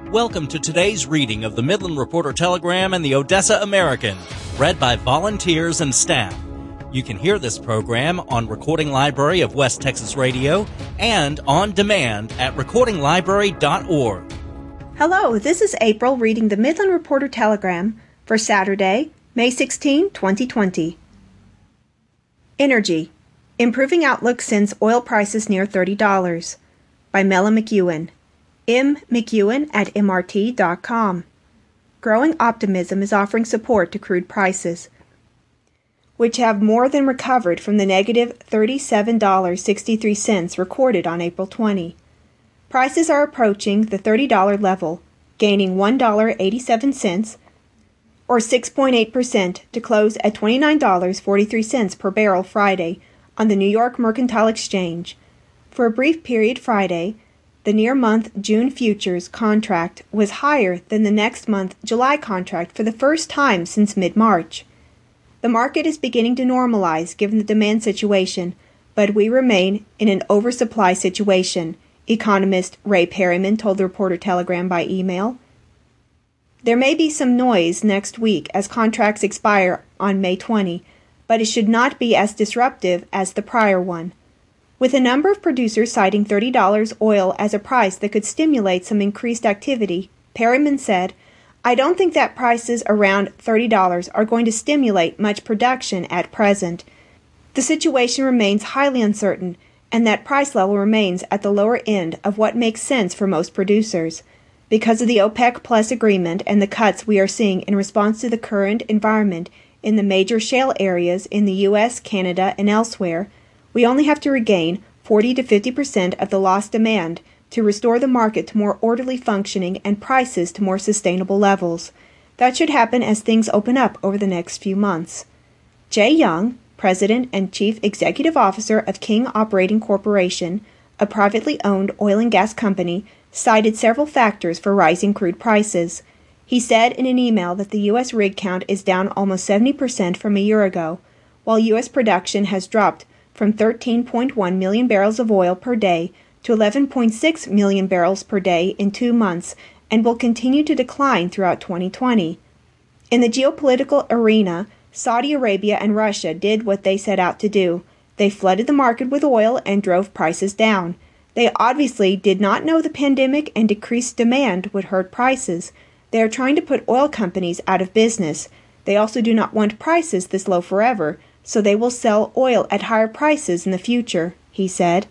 Welcome to today's reading of the Midland Reporter-Telegram and the Odessa American, read by volunteers and staff. You can hear this program on Recording Library of West Texas Radio and on demand at recordinglibrary.org. Hello, this is April reading the Midland Reporter-Telegram for Saturday, May 16, 2020. Energy. Improving Outlook Sends Oil Prices Near $30 by Mela McEwen. M. McEwen at MRT.com. Growing optimism is offering support to crude prices, which have more than recovered from the negative $37.63 recorded on April 20. Prices are approaching the $30 level, gaining $1.87 or 6.8% to close at $29.43 per barrel Friday on the New York Mercantile Exchange. For a brief period Friday, the near-month June futures contract was higher than the next month July contract for the first time since mid-March. The market is beginning to normalize given the demand situation, but we remain in an oversupply situation, economist Ray Perryman told the Reporter-Telegram by email. There may be some noise next week as contracts expire on May 20, but it should not be as disruptive as the prior one. With a number of producers citing $30 oil as a price that could stimulate some increased activity, Perryman said, "I don't think that prices around $30 are going to stimulate much production at present. The situation remains highly uncertain, and that price level remains at the lower end of what makes sense for most producers. Because of the OPEC Plus agreement and the cuts we are seeing in response to the current environment in the major shale areas in the U.S., Canada, and elsewhere, we only have to regain 40 to 50% of the lost demand to restore the market to more orderly functioning and prices to more sustainable levels. That should happen as things open up over the next few months." Jay Young, President and Chief Executive Officer of King Operating Corporation, a privately owned oil and gas company, cited several factors for rising crude prices. He said in an email that the U.S. rig count is down almost 70% from a year ago, while U.S. production has dropped from 13.1 million barrels of oil per day to 11.6 million barrels per day in 2 months and will continue to decline throughout 2020. In the geopolitical arena, Saudi Arabia and Russia did what they set out to do. They flooded the market with oil and drove prices down. They obviously did not know the pandemic and decreased demand would hurt prices. They are trying to put oil companies out of business. They also do not want prices this low forever, so they will sell oil at higher prices in the future, he said.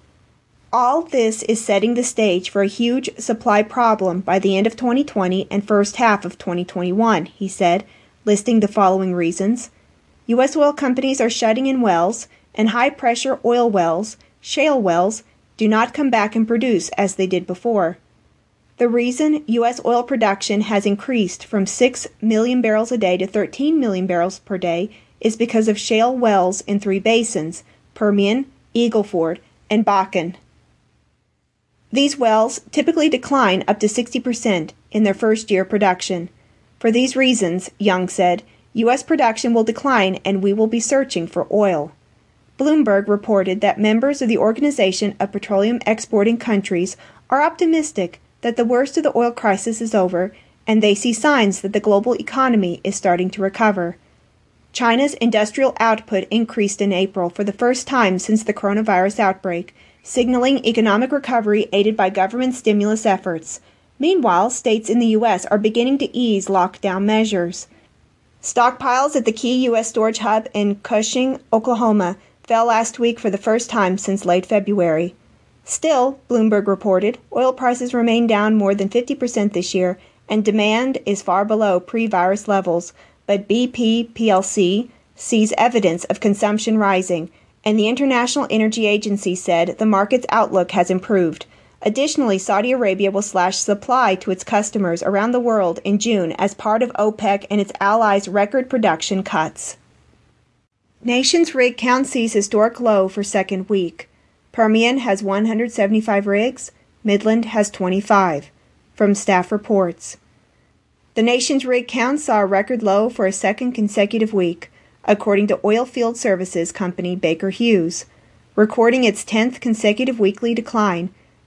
All this is setting the stage for a huge supply problem by the end of 2020 and first half of 2021, he said, listing the following reasons. U.S. oil companies are shutting in wells, and high-pressure oil wells, shale wells, do not come back and produce as they did before. The reason U.S. oil production has increased from 6 million barrels a day to 13 million barrels per day is because of shale wells in 3 basins, Permian, Eagle Ford, and Bakken. These wells typically decline up to 60% in their first year production. For these reasons, Young said, U.S. production will decline and we will be searching for oil. Bloomberg reported that members of the Organization of Petroleum Exporting Countries are optimistic that the worst of the oil crisis is over and they see signs that the global economy is starting to recover. China's industrial output increased in April for the first time since the coronavirus outbreak, signaling economic recovery aided by government stimulus efforts. Meanwhile, states in the U.S. are beginning to ease lockdown measures. Stockpiles at the key U.S. storage hub in Cushing, Oklahoma, fell last week for the first time since late February. Still, Bloomberg reported, oil prices remain down more than 50% this year, and demand is far below pre-virus levels, but BP plc sees evidence of consumption rising, and the International Energy Agency said the market's outlook has improved. Additionally, Saudi Arabia will slash supply to its customers around the world in June as part of OPEC and its allies' record production cuts. Nation's rig count sees historic low for second week. Permian has 175 rigs, Midland has 25, from staff reports. The nation's rig count saw a record low for a second consecutive week, according to oilfield services company Baker Hughes. Recording its 10th consecutive weekly decline,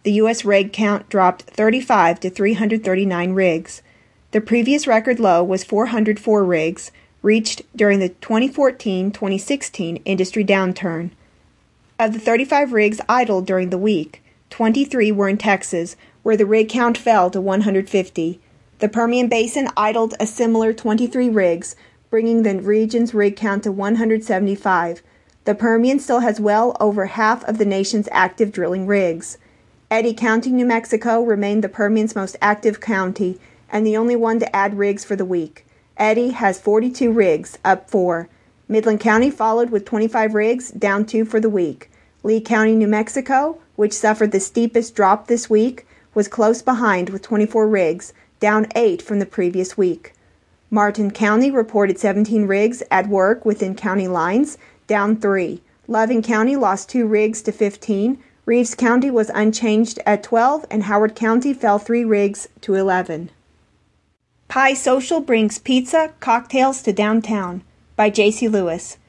the U.S. rig count dropped 35 to 339 rigs. The previous record low was 404 rigs, reached during the 2014-2016 industry downturn. Of the 35 rigs idled during the week, 23 were in Texas, where the rig count fell to 150. The Permian Basin idled a similar 23 rigs, bringing the region's rig count to 175. The Permian still has well over half of the nation's active drilling rigs. Eddy County, New Mexico, remained the Permian's most active county and the only one to add rigs for the week. Eddy has 42 rigs, up 4. Midland County followed with 25 rigs, down 2 for the week. Lee County, New Mexico, which suffered the steepest drop this week, was close behind with 24 rigs, down 8 from the previous week. Martin County reported 17 rigs at work within county lines, down 3. Loving County lost 2 rigs to 15. Reeves County was unchanged at 12, and Howard County fell 3 rigs to 11. Pie Social brings pizza, cocktails to downtown by J.C. Lewis.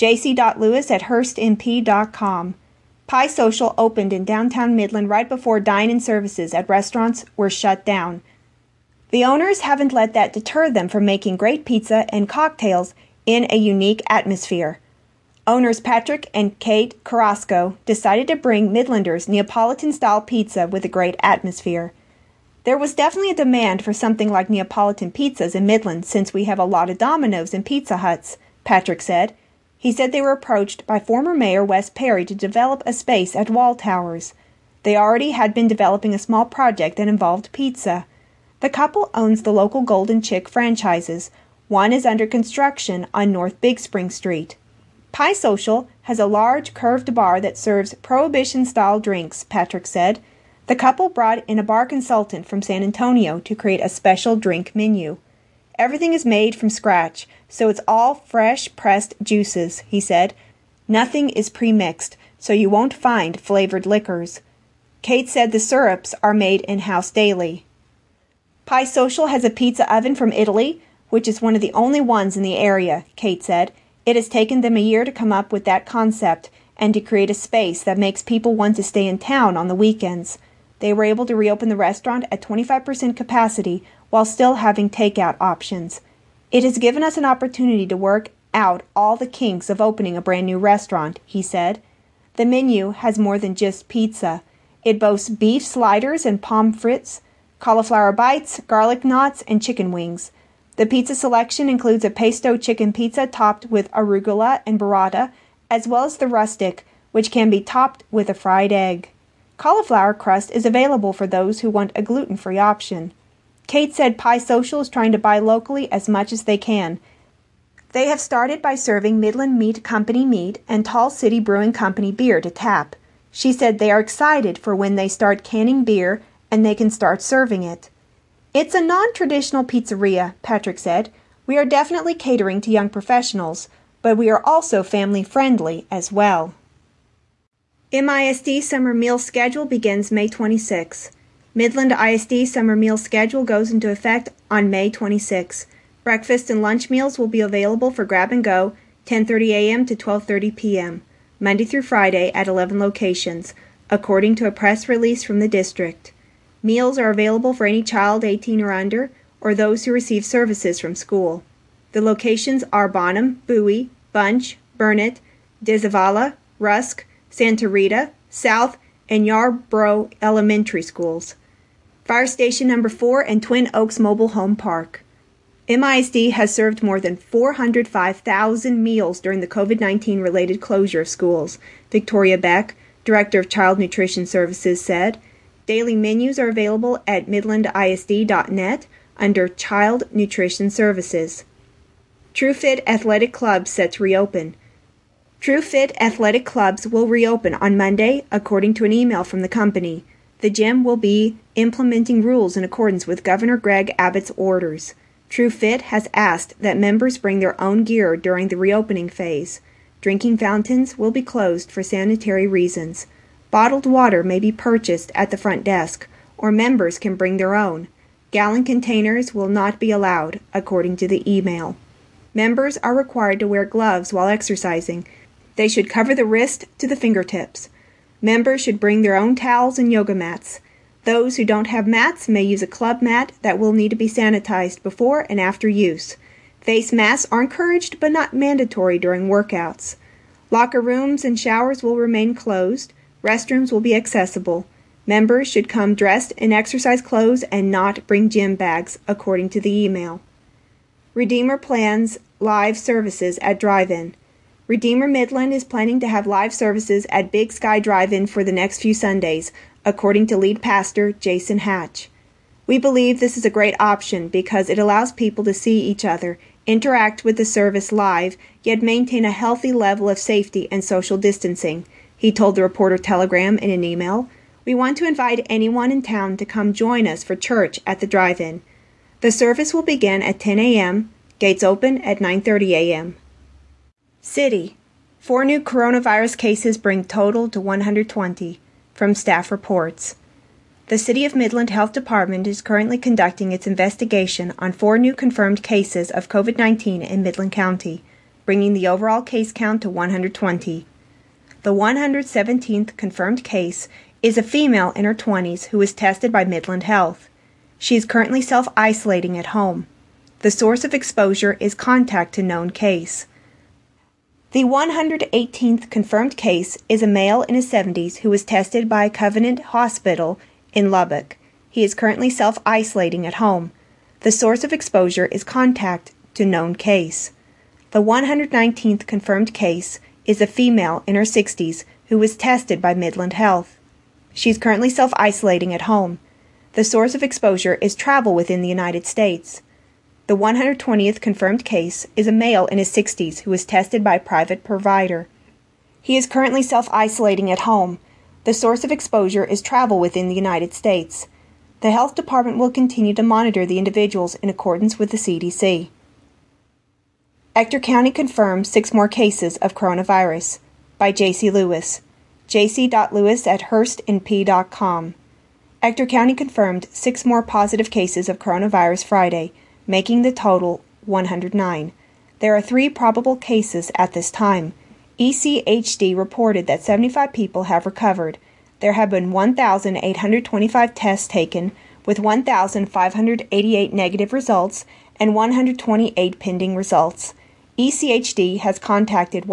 jc.lewis@hearstmp.com. Pie Social opened in downtown Midland right before dine-in services at restaurants were shut down. The owners haven't let that deter them from making great pizza and cocktails in a unique atmosphere. Owners Patrick and Kate Carrasco decided to bring Midlanders Neapolitan-style pizza with a great atmosphere. There was definitely a demand for something like Neapolitan pizzas in Midland since we have a lot of Domino's and Pizza Huts, Patrick said. He said they were approached by former Mayor Wes Perry to develop a space at Wall Towers. They already had been developing a small project that involved pizza. The couple owns the local Golden Chick franchises. One is under construction on North Big Spring Street. Pie Social has a large curved bar that serves Prohibition-style drinks, Patrick said. The couple brought in a bar consultant from San Antonio to create a special drink menu. Everything is made from scratch, so it's all fresh pressed juices, he said. Nothing is pre-mixed, so you won't find flavored liquors. Kate said the syrups are made in-house daily. Pie Social has a pizza oven from Italy, which is one of the only ones in the area, Kate said. It has taken them a year to come up with that concept and to create a space that makes people want to stay in town on the weekends. They were able to reopen the restaurant at 25% capacity while still having takeout options. It has given us an opportunity to work out all the kinks of opening a brand new restaurant, he said. The menu has more than just pizza. It boasts beef sliders and pommes frites, cauliflower bites, garlic knots, and chicken wings. The pizza selection includes a pesto chicken pizza topped with arugula and burrata, as well as the rustic, which can be topped with a fried egg. Cauliflower crust is available for those who want a gluten-free option. Kate said Pie Social is trying to buy locally as much as they can. They have started by serving Midland Meat Company meat and Tall City Brewing Company beer to tap. She said they are excited for when they start canning beer and they can start serving it. It's a non-traditional pizzeria, Patrick said. We are definitely catering to young professionals, but we are also family-friendly as well. MISD Summer Meal Schedule begins May 26. Midland ISD Summer Meal Schedule goes into effect on May 26. Breakfast and lunch meals will be available for grab and go, 10:30 a.m. to 12:30 p.m., Monday through Friday at 11 locations, according to a press release from the district. Meals are available for any child 18 or under, or those who receive services from school. The locations are Bonham, Bowie, Bunch, Burnett, Dizavala, Rusk, Santa Rita, South, and Yarborough Elementary Schools. Fire Station Number 4 and Twin Oaks Mobile Home Park. MISD has served more than 405,000 meals during the COVID-19 related closure of schools, Victoria Beck, Director of Child Nutrition Services, said. Daily menus are available at midlandisd.net under Child Nutrition Services. TrueFit Athletic Clubs set to reopen. TrueFit Athletic Clubs will reopen on Monday, according to an email from the company. The gym will be implementing rules in accordance with Governor Greg Abbott's orders. TrueFit has asked that members bring their own gear during the reopening phase. Drinking fountains will be closed for sanitary reasons. Bottled water may be purchased at the front desk, or members can bring their own. Gallon containers will not be allowed, according to the email. Members are required to wear gloves while exercising. They should cover the wrist to the fingertips. Members should bring their own towels and yoga mats. Those who don't have mats may use a club mat that will need to be sanitized before and after use. Face masks are encouraged but not mandatory during workouts. Locker rooms and showers will remain closed. Restrooms will be accessible. Members should come dressed in exercise clothes and not bring gym bags, according to the email. Redeemer plans live services at drive-in. Redeemer Midland is planning to have live services at Big Sky Drive-In for the next few Sundays, according to lead pastor Jason Hatch. We believe this is a great option because it allows people to see each other, interact with the service live, yet maintain a healthy level of safety and social distancing, he told the Reporter Telegram in an email. We want to invite anyone in town to come join us for church at the drive-in. The service will begin at 10 a.m., gates open at 9:30 a.m. City. 4 new coronavirus cases bring total to 120, from staff reports. The City of Midland Health Department is currently conducting its investigation on 4 new confirmed cases of COVID-19 in Midland County, bringing the overall case count to 120. The 117th confirmed case is a female in her 20s who was tested by Midland Health. She is currently self-isolating at home. The source of exposure is contact to known case. The 118th confirmed case is a male in his 70s who was tested by Covenant Hospital in Lubbock. He is currently self-isolating at home. The source of exposure is contact to known case. The 119th confirmed case is a female in her 60s who was tested by Midland Health. She is currently self-isolating at home. The source of exposure is travel within the United States. The 120th confirmed case is a male in his 60s who was tested by a private provider. He is currently self-isolating at home. The source of exposure is travel within the United States. The health department will continue to monitor the individuals in accordance with the CDC. Ector County confirms 6 more cases of coronavirus, by J.C. Lewis. jc.lewis@hurstnp.com. Ector County confirmed 6 more positive cases of coronavirus Friday, making the total 109. There are 3 probable cases at this time. ECHD reported that 75 people have recovered. There have been 1,825 tests taken, with 1,588 negative results and 128 pending results. ECHD has contacted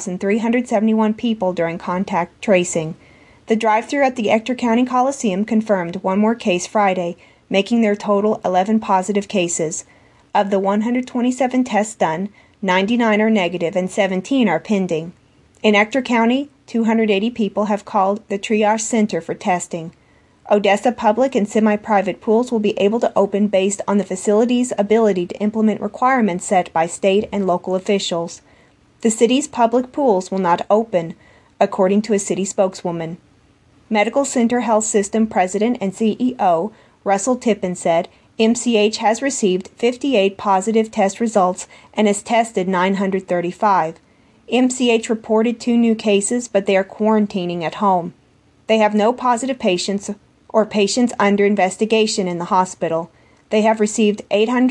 1,371 people during contact tracing. The drive-thru at the Ector County Coliseum confirmed 1 more case Friday, making their total 11 positive cases. Of the 127 tests done, 99 are negative and 17 are pending. In Ector County, 280 people have called the triage center for testing. Odessa public and semi-private pools will be able to open based on the facility's ability to implement requirements set by state and local officials. The city's public pools will not open, according to a city spokeswoman. Medical Center Health System President and CEO Russell Tippin said MCH has received 58 positive test results and has tested 935. MCH reported 2 new cases, but they are quarantining at home. They have no positive patients or patients under investigation in the hospital. They have received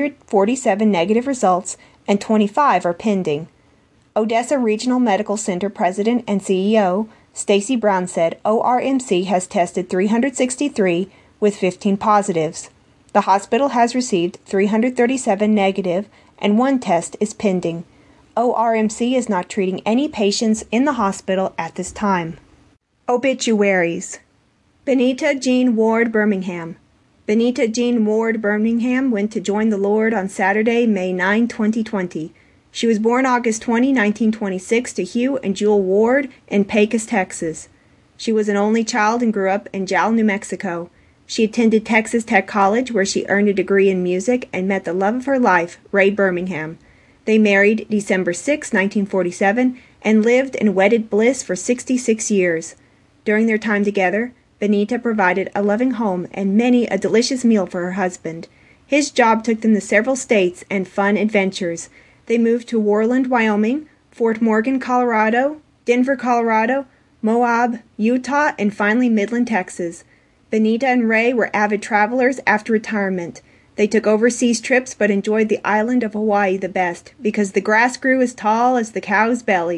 847 negative results and 25 are pending. Odessa Regional Medical Center President and CEO Stacy Brown said ORMC has tested 363 with 15 positives. The hospital has received 337 negative and 1 test is pending. ORMC is not treating any patients in the hospital at this time. Obituaries. Benita Jean Ward Birmingham. Benita Jean Ward Birmingham went to join the Lord on Saturday, May 9, 2020. She was born August 20, 1926 to Hugh and Jewel Ward in Pecos, Texas. She was an only child and grew up in Jal, New Mexico. She attended Texas Tech College, where she earned a degree in music and met the love of her life, Ray Birmingham. They married December 6, 1947, and lived in wedded bliss for 66 years. During their time together, Benita provided a loving home and many a delicious meal for her husband. His job took them to several states and fun adventures. They moved to Worland, Wyoming, Fort Morgan, Colorado, Denver, Colorado, Moab, Utah, and finally Midland, Texas. Benita and Ray were avid travelers after retirement. They took overseas trips but enjoyed the island of Hawaii the best because the grass grew as tall as the cows' bellies,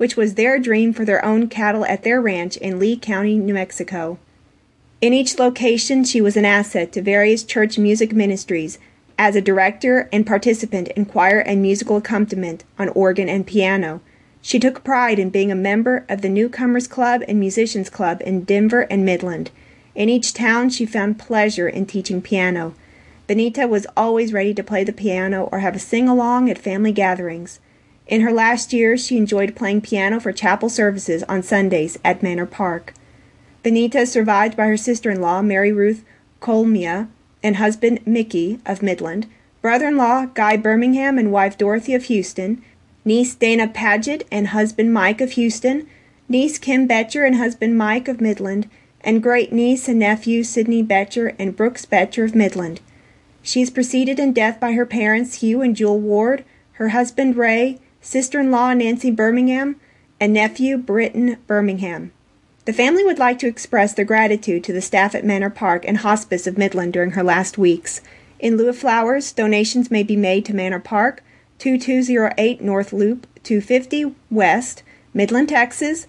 which was their dream for their own cattle at their ranch in Lee County, New Mexico. In each location, she was an asset to various church music ministries as a director and participant in choir and musical accompaniment on organ and piano. She took pride in being a member of the Newcomers Club and Musicians Club in Denver and Midland. In each town, she found pleasure in teaching piano. Benita was always ready to play the piano or have a sing-along at family gatherings. In her last years, she enjoyed playing piano for chapel services on Sundays at Manor Park. Benita is survived by her sister-in-law, Mary Ruth Colmia, and husband Mickey of Midland, brother-in-law Guy Birmingham and wife Dorothy of Houston, niece Dana Paget and husband Mike of Houston, niece Kim Betcher and husband Mike of Midland, and great-niece and nephew Sidney Betcher and Brooks Betcher of Midland. She is preceded in death by her parents Hugh and Jewel Ward, her husband Ray, sister-in-law Nancy Birmingham, and nephew Britton Birmingham. The family would like to express their gratitude to the staff at Manor Park and Hospice of Midland during her last weeks. In lieu of flowers, donations may be made to Manor Park, 2208 North Loop, 250 West, Midland, Texas,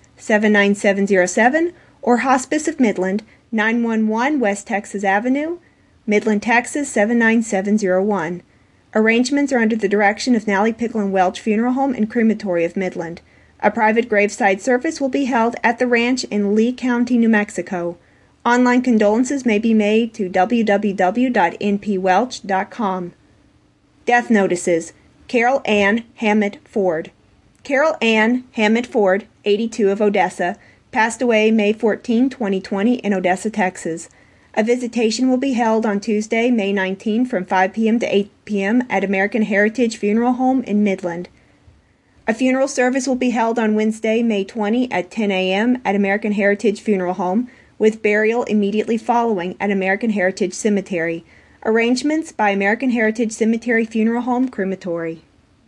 79707, or Hospice of Midland, 911 West Texas Avenue, Midland, Texas, 79701. Arrangements are under the direction of Nally Pickle and Welch Funeral Home and Crematory of Midland. A private graveside service will be held at the ranch in Lee County, New Mexico. Online condolences may be made to www.npwelch.com. Death notices. Carol Ann Hammett Ford. Carol Ann Hammett Ford, 82 of Odessa, passed away May 14, 2020 in Odessa, Texas. A visitation will be held on Tuesday, May 19 from 5 p.m. to 8 p.m. at American Heritage Funeral Home in Midland. A funeral service will be held on Wednesday, May 20 at 10 a.m. at American Heritage Funeral Home, with burial immediately following at American Heritage Cemetery. Arrangements by American Heritage Cemetery Funeral Home Crematory.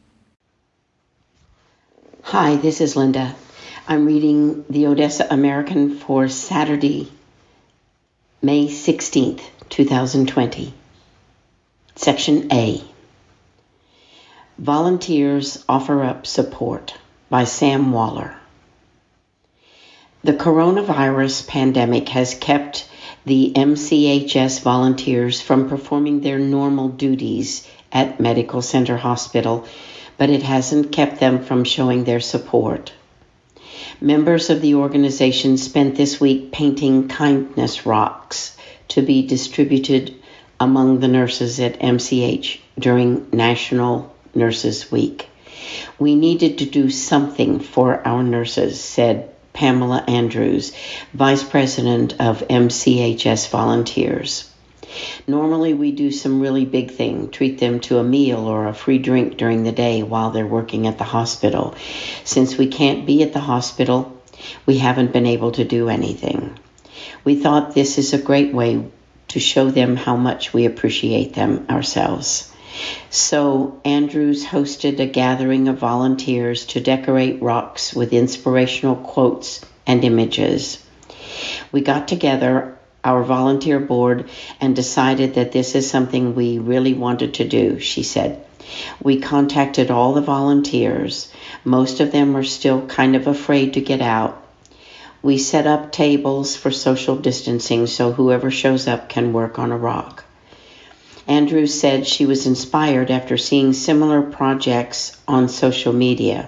Hi, this is Linda. I'm reading the Odessa American for Saturday, May 16th, 2020. Section A. Volunteers Offer Up Support by Sam Waller. The coronavirus pandemic has kept the MCHS volunteers from performing their normal duties at Medical Center Hospital, but it hasn't kept them from showing their support. Members of the organization spent this week painting kindness rocks to be distributed among the nurses at MCH during National Nurses Week. We needed to do something for our nurses, said Pamela Andrews, Vice President of MCHS Volunteers. Normally we do some really big thing, treat them to a meal or a free drink during the day while they're working at the hospital. Since we can't be at the hospital, we haven't been able to do anything. We thought this is a great way to show them how much we appreciate them ourselves. So Andrews hosted a gathering of volunteers to decorate rocks with inspirational quotes and images. We got together, our volunteer board, and decided that this is something we really wanted to do, she said. We contacted all the volunteers. Most of them are still kind of afraid to get out. We set up tables for social distancing so whoever shows up can work on a rock. Andrews said she was inspired after seeing similar projects on social media.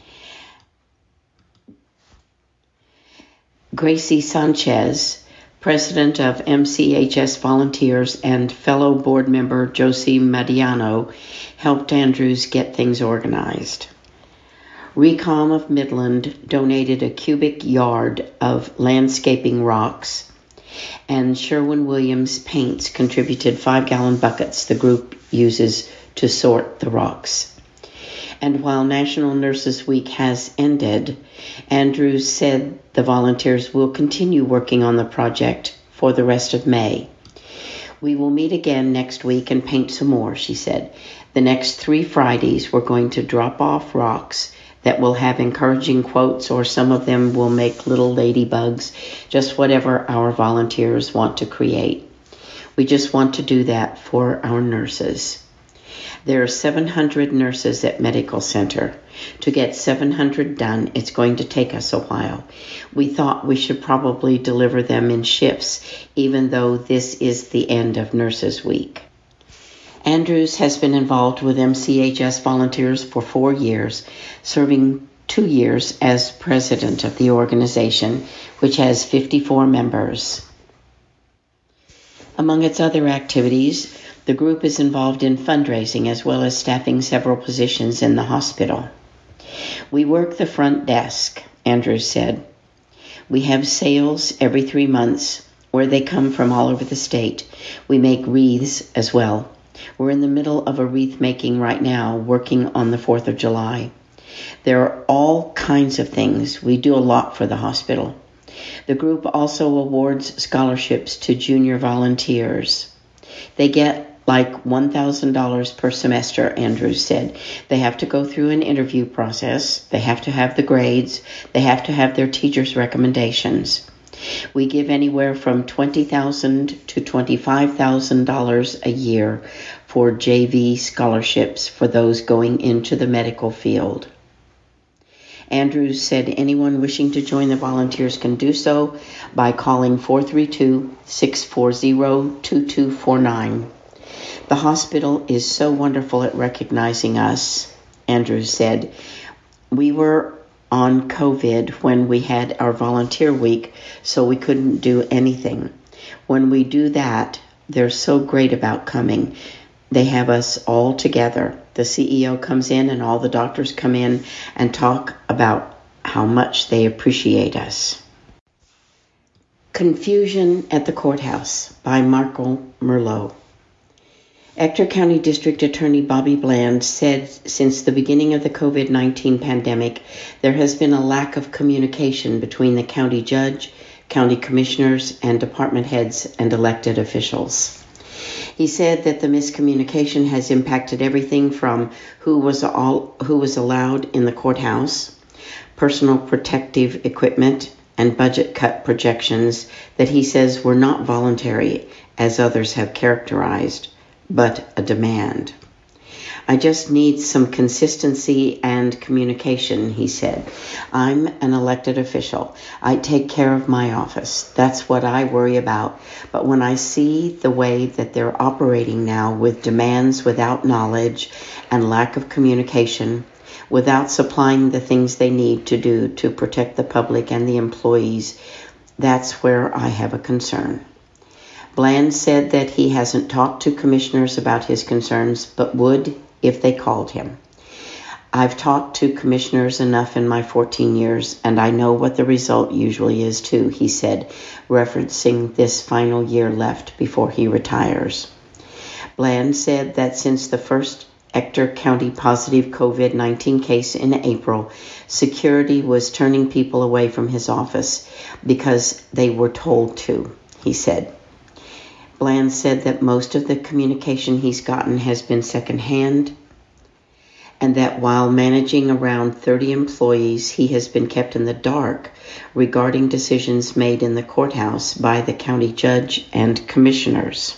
Gracie Sanchez, president of MCHS Volunteers, and fellow board member Josie Madiano helped Andrews get things organized. Recom of Midland donated a cubic yard of landscaping rocks, and Sherwin-Williams Paints contributed 5-gallon buckets the group uses to sort the rocks. And while National Nurses Week has ended, Andrews said the volunteers will continue working on the project for the rest of May. We will meet again next week and paint some more, she said. The next 3 Fridays we're going to drop off rocks that will have encouraging quotes, or some of them will make little ladybugs, just whatever our volunteers want to create. We just want to do that for our nurses. There are 700 nurses at Medical Center. To get 700 done, it's going to take us a while. We thought we should probably deliver them in shifts, even though this is the end of Nurses Week. Andrews has been involved with MCHS volunteers for 4 years, serving 2 years as president of the organization, which has 54 members. Among its other activities, the group is involved in fundraising as well as staffing several positions in the hospital. We work the front desk, Andrews said. We have sales every 3 months where they come from all over the state. We make wreaths as well. We're in the middle of a wreath making right now, working on the 4th of July. There are all kinds of things. We do a lot for the hospital. The group also awards scholarships to junior volunteers. They get like $1,000 per semester, Andrews said. They have to go through an interview process. They have to have the grades. They have to have their teachers' recommendations. We give anywhere from $20,000 to $25,000 a year for JV scholarships for those going into the medical field. Andrews said anyone wishing to join the volunteers can do so by calling 432-640-2249. The hospital is so wonderful at recognizing us, Andrews said. We were on COVID when we had our volunteer week, so we couldn't do anything. When we do that, they're so great about coming. They have us all together. The CEO comes in and all the doctors come in and talk about how much they appreciate us. Confusion at the Courthouse by Marco Merlot. Ector County District Attorney Bobby Bland said since the beginning of the COVID-19 pandemic, there has been a lack of communication between the county judge, county commissioners, and department heads and elected officials. He said that the miscommunication has impacted everything from who was allowed in the courthouse, personal protective equipment, and budget cut projections that he says were not voluntary, as others have characterized, but a demand. I just need some consistency and communication, he said. I'm an elected official. I take care of my office. That's what I worry about. But when I see the way that they're operating now with demands without knowledge and lack of communication, without supplying the things they need to do to protect the public and the employees, that's where I have a concern. Bland said that he hasn't talked to commissioners about his concerns, but would if they called him. I've talked to commissioners enough in my 14 years, and I know what the result usually is too, he said, referencing this final year left before he retires. Bland said that since the first Ector County positive COVID-19 case in April, security was turning people away from his office because they were told to, he said. Bland said that most of the communication he's gotten has been secondhand, and that while managing around 30 employees, he has been kept in the dark regarding decisions made in the courthouse by the county judge and commissioners.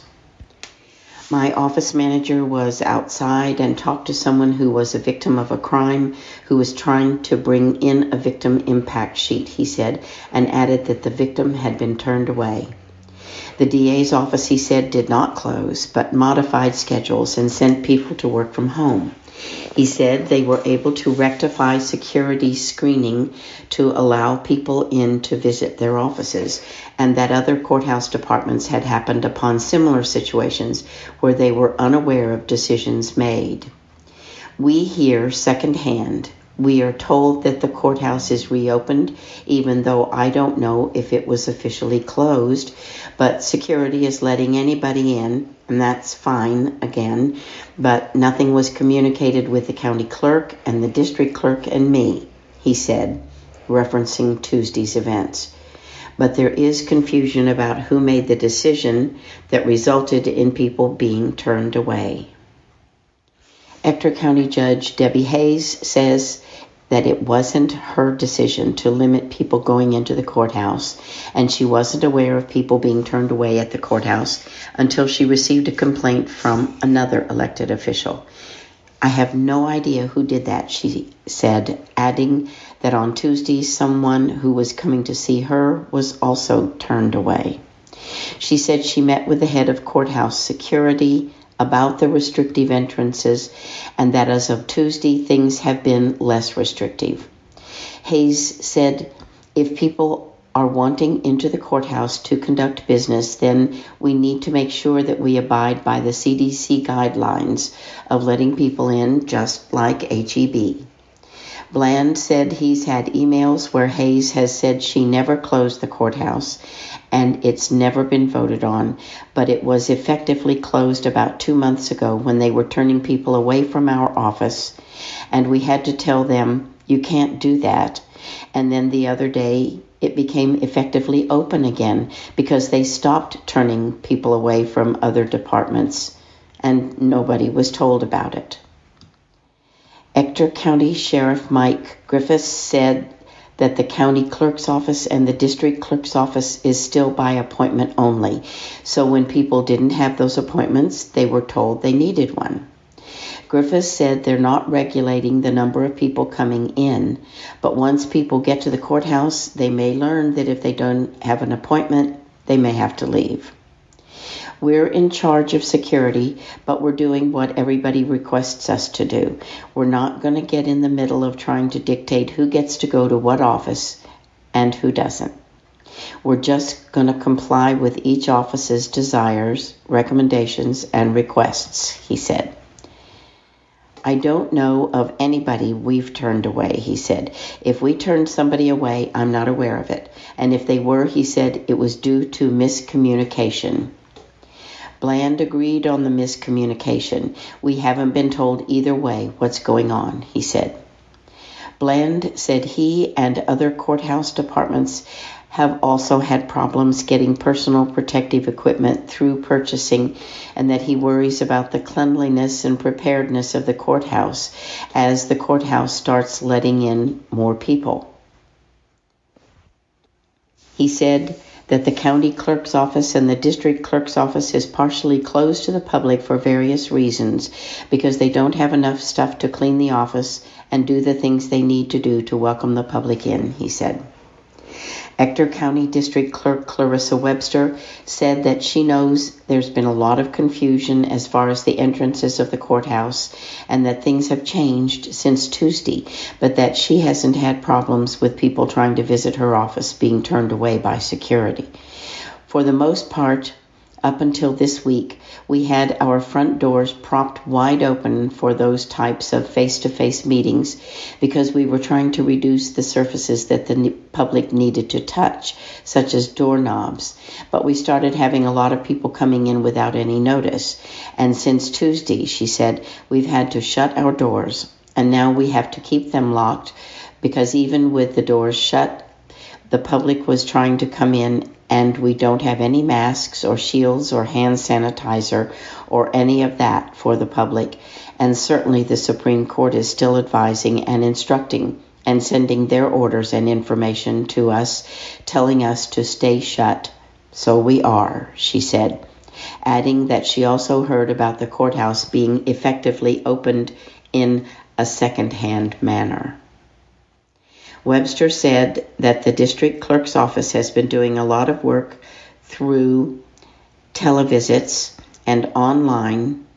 My office manager was outside and talked to someone who was a victim of a crime who was trying to bring in a victim impact sheet, he said, and added that the victim had been turned away. The DA's office, he said, did not close, but modified schedules and sent people to work from home. He said they were able to rectify security screening to allow people in to visit their offices, and that other courthouse departments had happened upon similar situations where they were unaware of decisions made. We hear secondhand. We are told that the courthouse is reopened, even though I don't know if it was officially closed, but security is letting anybody in, and that's fine again, but nothing was communicated with the county clerk and the district clerk and me, he said, referencing Tuesday's events. But there is confusion about who made the decision that resulted in people being turned away. Ector County Judge Debbie Hayes says that it wasn't her decision to limit people going into the courthouse, and she wasn't aware of people being turned away at the courthouse until she received a complaint from another elected official. I have no idea who did that, she said, adding that on Tuesday someone who was coming to see her was also turned away. She said she met with the head of courthouse security about the restrictive entrances, and that as of Tuesday, things have been less restrictive. Hayes said, if people are wanting into the courthouse to conduct business, then we need to make sure that we abide by the CDC guidelines of letting people in, just like HEB. Bland said he's had emails where Hayes has said she never closed the courthouse and it's never been voted on, but it was effectively closed about 2 months ago when they were turning people away from our office, and we had to tell them, you can't do that. And then the other day, it became effectively open again because they stopped turning people away from other departments, and nobody was told about it. Ector County Sheriff Mike Griffiths said that the county clerk's office and the district clerk's office is still by appointment only. So when people didn't have those appointments, they were told they needed one. Griffiths said they're not regulating the number of people coming in, but once people get to the courthouse, they may learn that if they don't have an appointment, they may have to leave. We're in charge of security, but we're doing what everybody requests us to do. We're not going to get in the middle of trying to dictate who gets to go to what office and who doesn't. We're just going to comply with each office's desires, recommendations, and requests, he said. I don't know of anybody we've turned away, he said. If we turned somebody away, I'm not aware of it. And if they were, he said, it was due to miscommunication. Bland agreed on the miscommunication. We haven't been told either way what's going on, he said. Bland said he and other courthouse departments have also had problems getting personal protective equipment through purchasing, and that he worries about the cleanliness and preparedness of the courthouse as the courthouse starts letting in more people. He said that the county clerk's office and the district clerk's office is partially closed to the public for various reasons, because they don't have enough stuff to clean the office and do the things they need to do to welcome the public in, he said. Ector County District Clerk Clarissa Webster said that she knows there's been a lot of confusion as far as the entrances of the courthouse and that things have changed since Tuesday, but that she hasn't had problems with people trying to visit her office being turned away by security. For the most part, up until this week, we had our front doors propped wide open for those types of face-to-face meetings because we were trying to reduce the surfaces that the public needed to touch, such as doorknobs. But we started having a lot of people coming in without any notice. And since Tuesday, she said, we've had to shut our doors, and now we have to keep them locked because even with the doors shut, the public was trying to come in, and we don't have any masks or shields or hand sanitizer or any of that for the public. And certainly the Supreme Court is still advising and instructing and sending their orders and information to us, telling us to stay shut. So we are, she said, adding that she also heard about the courthouse being effectively opened in a second-hand manner. Webster said that the district clerk's office has been doing a lot of work through televisits and online,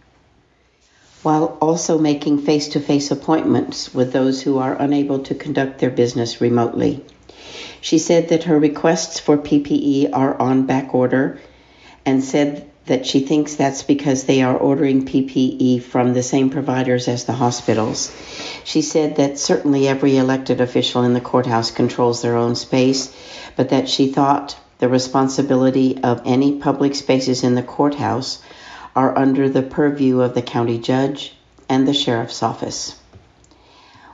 while also making face-to-face appointments with those who are unable to conduct their business remotely. She said that her requests for PPE are on back order and said that she thinks that's because they are ordering PPE from the same providers as the hospitals. She said that certainly every elected official in the courthouse controls their own space, but that she thought the responsibility of any public spaces in the courthouse are under the purview of the county judge and the sheriff's office.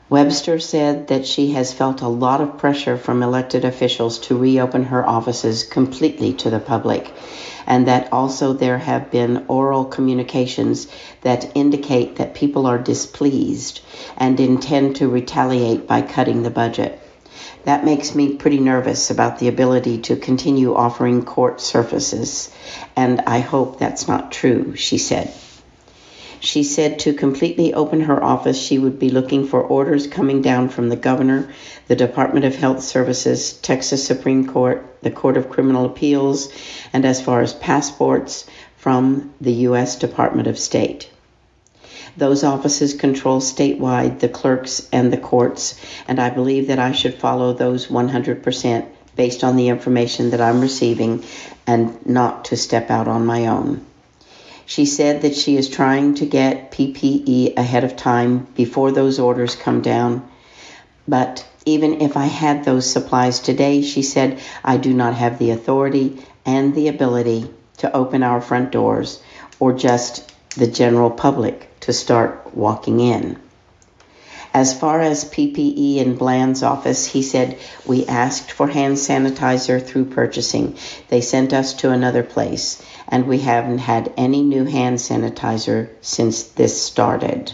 Webster said that she has felt a lot of pressure from elected officials to reopen her offices completely to the public, and that also there have been oral communications that indicate that people are displeased and intend to retaliate by cutting the budget. That makes me pretty nervous about the ability to continue offering court services, and I hope that's not true, she said. She said to completely open her office, she would be looking for orders coming down from the governor, the Department of Health Services, Texas Supreme Court, the Court of Criminal Appeals, and as far as passports, from the U.S. Department of State. Those offices control statewide the clerks and the courts, and I believe that I should follow those 100% based on the information that I'm receiving and not to step out on my own. She said that she is trying to get PPE ahead of time before those orders come down. But even if I had those supplies today, she said, I do not have the authority and the ability to open our front doors or just the general public to start walking in. As far as PPE in Bland's office, he said, we asked for hand sanitizer through purchasing. They sent us to another place, and we haven't had any new hand sanitizer since this started.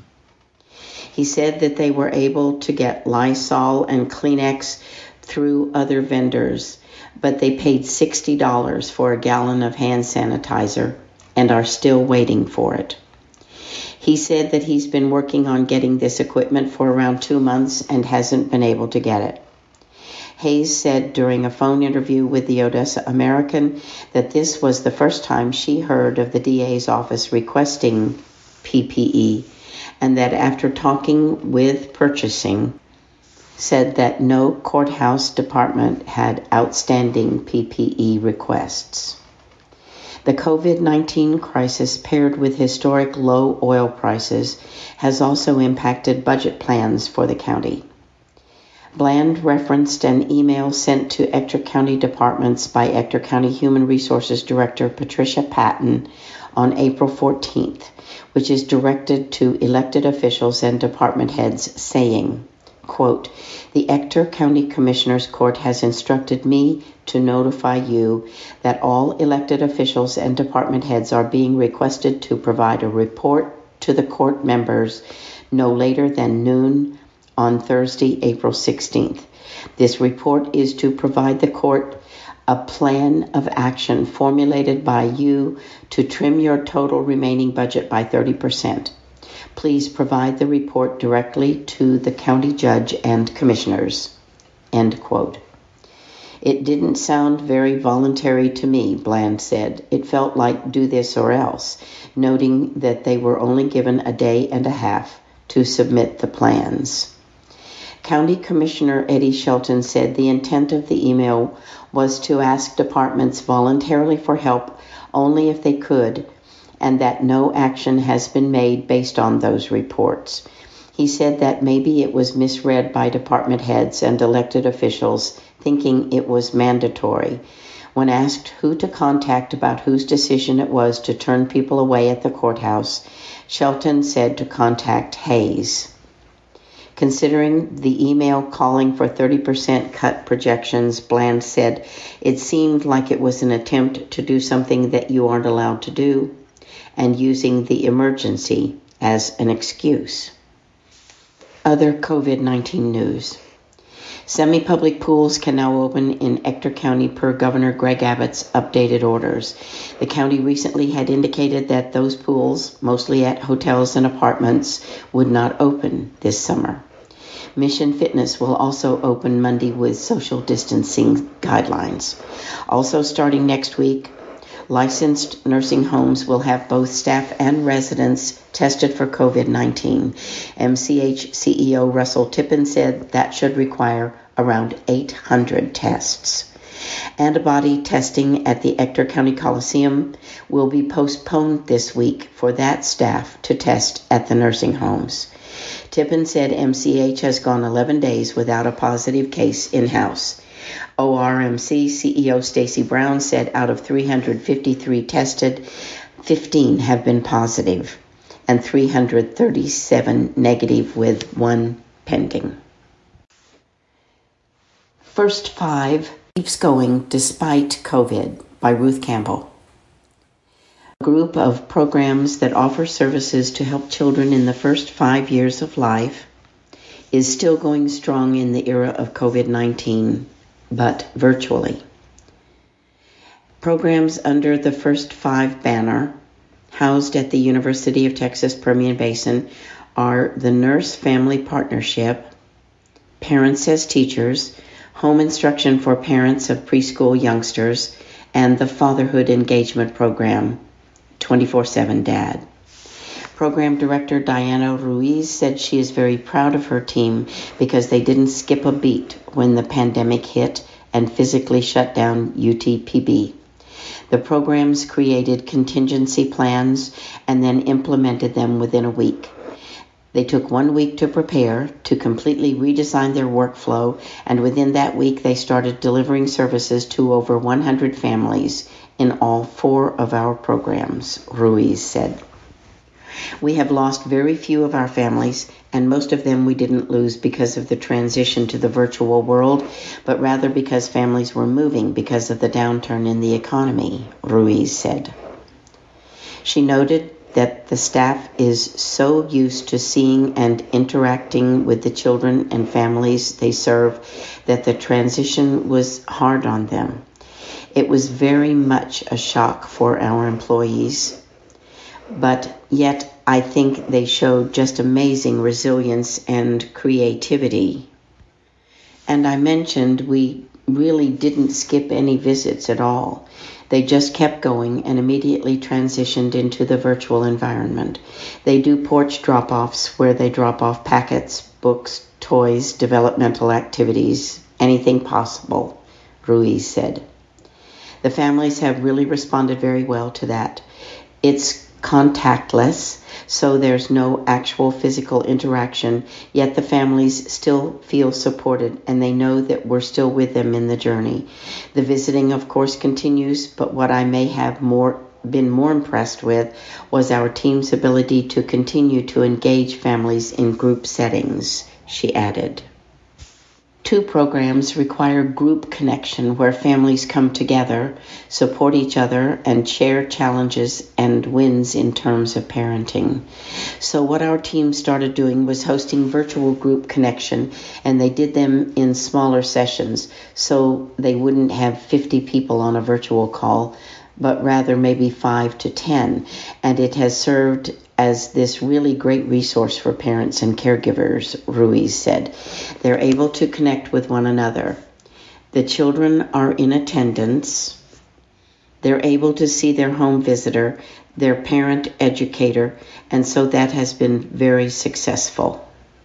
He said that they were able to get Lysol and Kleenex through other vendors, but they paid $60 for a gallon of hand sanitizer and are still waiting for it. He said that he's been working on getting this equipment for around 2 months and hasn't been able to get it. Hayes said during a phone interview with the Odessa American that this was the first time she heard of the DA's office requesting PPE, and that after talking with purchasing, said that no courthouse department had outstanding PPE requests. The COVID-19 crisis, paired with historic low oil prices, has also impacted budget plans for the county. Bland referenced an email sent to Ector County departments by Ector County Human Resources Director Patricia Patton on April 14th, which is directed to elected officials and department heads saying, quote, the Ector County Commissioners Court has instructed me to notify you that all elected officials and department heads are being requested to provide a report to the court members no later than noon on Thursday, April 16th. This report is to provide the court a plan of action formulated by you to trim your total remaining budget by 30%. Please provide the report directly to the county judge and commissioners. End quote. It didn't sound very voluntary to me, Bland said. It felt like do this or else, noting that they were only given a day and a half to submit the plans. County Commissioner Eddie Shelton said the intent of the email was to ask departments voluntarily for help only if they could, and that no action has been made based on those reports. He said that maybe it was misread by department heads and elected officials, thinking it was mandatory. When asked who to contact about whose decision it was to turn people away at the courthouse, Shelton said to contact Hayes. Considering the email calling for 30% cut projections, Bland said it seemed like it was an attempt to do something that you aren't allowed to do, and using the emergency as an excuse. Other COVID-19 news. Semi-public pools can now open in Ector County per Governor Greg Abbott's updated orders. The county recently had indicated that those pools, mostly at hotels and apartments, would not open this summer. Mission Fitness will also open Monday with social distancing guidelines. Also starting next week, licensed nursing homes will have both staff and residents tested for COVID-19. MCH CEO Russell Tippin said that should require around 800 tests. Antibody testing at the Ector County Coliseum will be postponed this week for that staff to test at the nursing homes. Tippin said MCH has gone 11 days without a positive case in-house. ORMC CEO Stacy Brown said out of 353 tested, 15 have been positive and 337 negative with one pending. First Five Keeps Going Despite COVID by Ruth Campbell. A group of programs that offer services to help children in the first 5 years of life is still going strong in the era of COVID-19, but virtually. Programs under the First Five banner, housed at the University of Texas Permian Basin, are the Nurse Family Partnership, Parents as Teachers, Home Instruction for Parents of Preschool Youngsters, and the Fatherhood Engagement Program, 24/7 Dad. Program Director Diana Ruiz said she is very proud of her team because they didn't skip a beat when the pandemic hit and physically shut down UTPB. The programs created contingency plans and then implemented them within a week. They took 1 week to prepare, to completely redesign their workflow, and within that week they started delivering services to over 100 families in all 4 of our programs, Ruiz said. We have lost very few of our families, and most of them we didn't lose because of the transition to the virtual world, but rather because families were moving because of the downturn in the economy, Ruiz said. She noted that the staff is so used to seeing and interacting with the children and families they serve that the transition was hard on them. It was very much a shock for our employees, but yet I think they showed just amazing resilience and creativity. And I mentioned we really didn't skip any visits at all. They just kept going and immediately transitioned into the virtual environment. They do porch drop-offs where they drop off packets, books, toys, developmental activities, anything possible, Ruiz said. The families have really responded very well to that. It's contactless, so there's no actual physical interaction, yet the families still feel supported and they know that we're still with them in the journey. The visiting, of course, continues, but what I may have been more impressed with was our team's ability to continue to engage families in group settings, she added. 2 programs require group connection where families come together, support each other, and share challenges and wins in terms of parenting. So what our team started doing was hosting virtual group connection, and they did them in smaller sessions, so they wouldn't have 50 people on a virtual call, but rather maybe 5 to 10, and it has served as this really great resource for parents and caregivers, Ruiz said. They're able to connect with one another. The children are in attendance. They're able to see their home visitor, their parent educator, and so that has been very successful.